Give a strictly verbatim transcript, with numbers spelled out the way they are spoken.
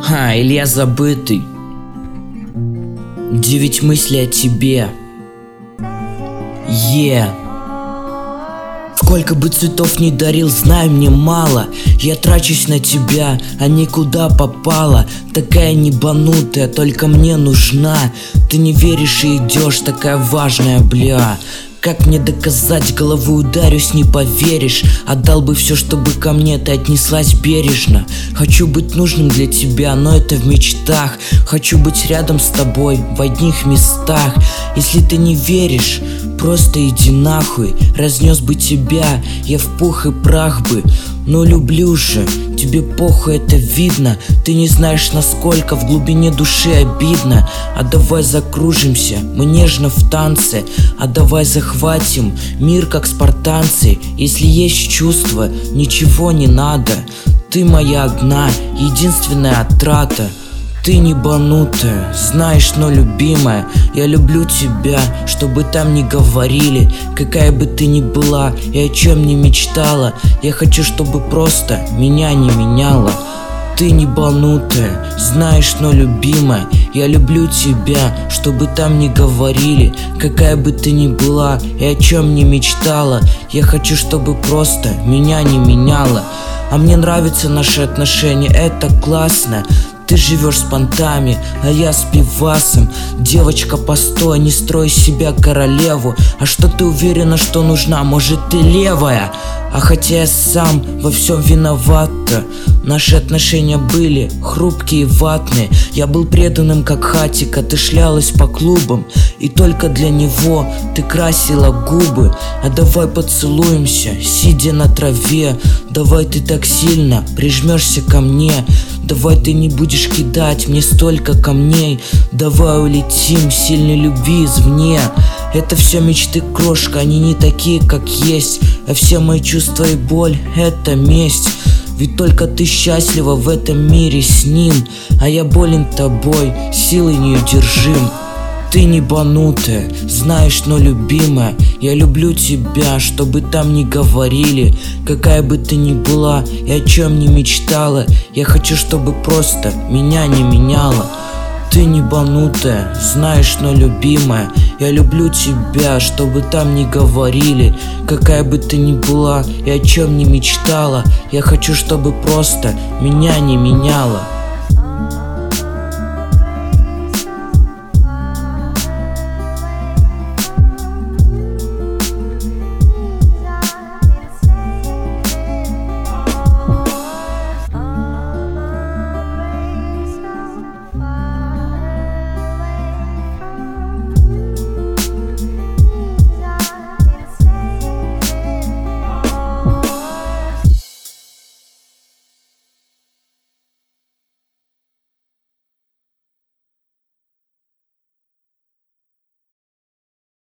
Ха, Илья Забытый. Девять мыслей о тебе. Е. Сколько бы цветов ни дарил, знай, мне мало. Я трачусь на тебя, а никуда попала. Такая небанутая, только мне нужна. Ты не веришь и идешь, такая важная, бля. Как мне доказать, головой ударюсь, не поверишь. Отдал бы все, чтобы ко мне ты отнеслась бережно. Хочу быть нужным для тебя, но это в мечтах. Хочу быть рядом с тобой в одних местах. Если ты не веришь, просто иди нахуй. Разнес бы тебя, я в пух и прах бы. Но люблю же, тебе похуй, это видно. Ты не знаешь, насколько в глубине души обидно. А давай закружимся, мы нежно в танце. А давай захватим мир, как спартанцы. Если есть чувства, ничего не надо. Ты моя одна, единственная отрата. Ты небанутая, знаешь, но любимая. Я люблю тебя, чтобы там не говорили. Какая бы ты ни была и о чем не мечтала. Я хочу, чтобы просто меня не меняла. Ты небанутая, знаешь, но любимая. Я люблю тебя, чтобы там не говорили. Какая бы ты ни была и о чем не мечтала. Я хочу, чтобы просто меня не меняла. А мне нравятся наши отношения, это классно. Ты живешь с понтами, а я с пивасом. Девочка, постой, не строй себя королеву. А что ты уверена, что нужна? Может, ты левая? А хотя я сам во всем виноват-то. Наши отношения были хрупкие и ватные. Я был преданным, как хатика. Ты шлялась по клубам, и только для него ты красила губы. А давай поцелуемся, сидя на траве. Давай ты так сильно прижмешься ко мне. Давай ты не будешь кидать мне столько камней. Давай улетим сильной любви извне. Это все мечты, крошка, они не такие, как есть. А все мои чувства и боль — это месть. Ведь только ты счастлива в этом мире с ним. А я болен тобой, силой неудержим. Ты небанутая, знаешь, но любимая. Я люблю тебя, чтобы там не говорили. Какая бы ты ни была и о чем не мечтала. Я хочу, чтобы просто меня не меняла. Ты небанутая, знаешь, но любимая. Я люблю тебя, чтобы там не говорили. Какая бы ты ни была и о чем не мечтала. Я хочу, чтобы просто меня не меняла.